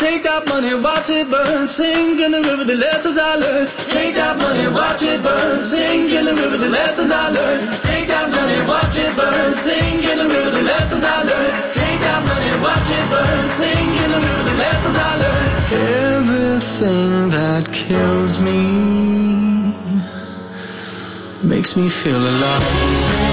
Take that money, watch it burn. Sing in the river the lessons I learned. Take that money, watch it burn. Sing in the river the lessons I learned. Take that money, watch it burn. Sing in the river the lessons I learned. Take that money, watch it burn. Sing in the river the lessons I learned. Everything that kills me makes me feel alive.